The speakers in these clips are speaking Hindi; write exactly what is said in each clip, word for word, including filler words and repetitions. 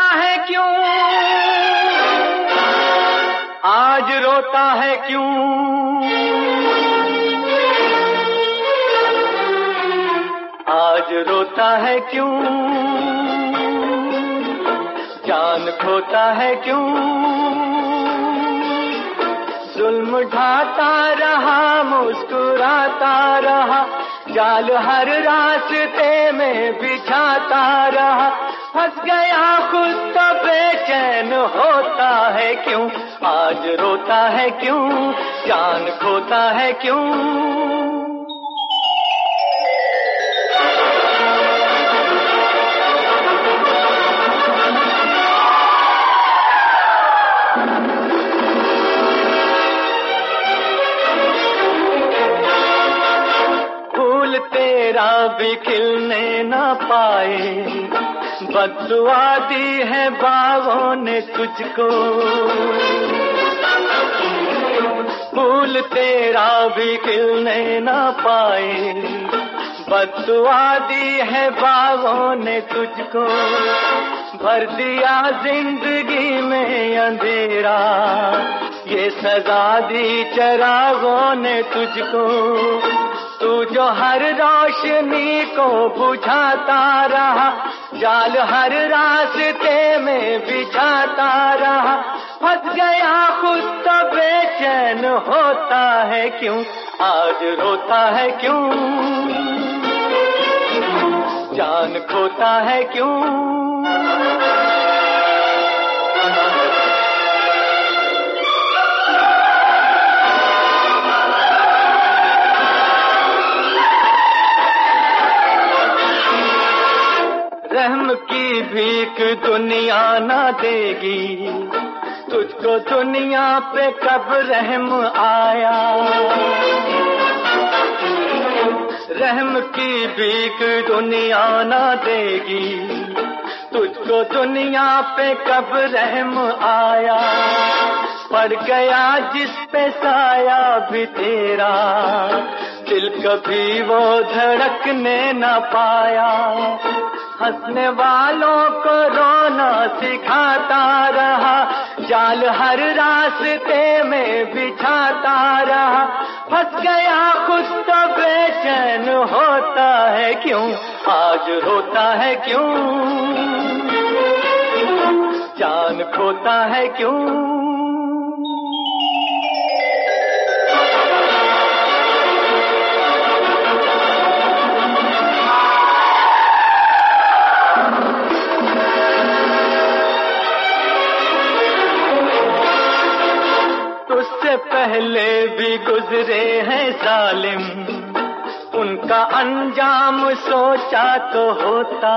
है क्यों, आज रोता है क्यों, आज रोता है क्यों, जान खोता है क्यों, जुल्म ढाता रहा मुस्कुराता रहा, जाल हर रास्ते में बिछाता रहा, फंस गया खुद तो बेचैन होता है क्यों, आज रोता है क्यों, जान खोता है क्यों। तेरा भी खिलने न पाए, बद्दुआ दी है बागों ने तुझको, फूल तेरा भी खिलने न पाए, बद्दुआ दी है बागों ने तुझको, भर दिया जिंदगी में अंधेरा, ये सजा दी चरागों ने तुझको, तू जो हर रोशनी को बुझाता रहा, जाल हर रास्ते में बिछाता रहा, फंस गया खुद तो बेचैन होता है क्यों, आज रोता है क्यों, जान खोता है क्यों। रहम की भीख दुनिया ना देगी, तुझको दुनिया पे कब रहम आया, रहम की भीख दुनिया ना देगी, तुझको दुनिया पे कब रहम आया, पड़ गया जिस पे साया भी तेरा, दिल कभी वो धड़कने न पाया, हंसने वालों को रोना सिखाता रहा, जाल हर रास्ते में बिछाता रहा, फंस गया खुद तो बेचैन होता है क्यों, आज रोता है क्यों, जान खोता है क्यों। तुझसे पहले भी गुजरे हैं जालिम, उनका अंजाम सोचा तो होता,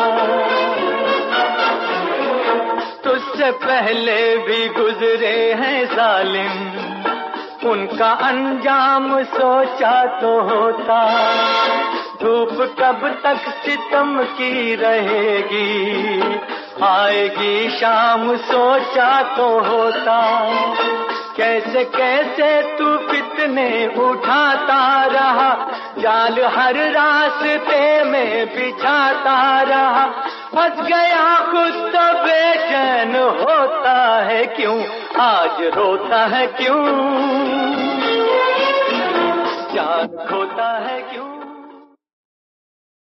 तुझसे पहले भी गुजरे हैं जालिम, उनका अंजाम सोचा तो होता, धूप कब तक सितम की रहेगी, आएगी शाम सोचा तो होता, कैसे कैसे तू फितने उठाता रहा, जाल हर रास्ते में बिछाता रहा, फंस गया खुद तो बेचैन होता है क्यों, आज रोता है क्यों, जान खोता है क्यों।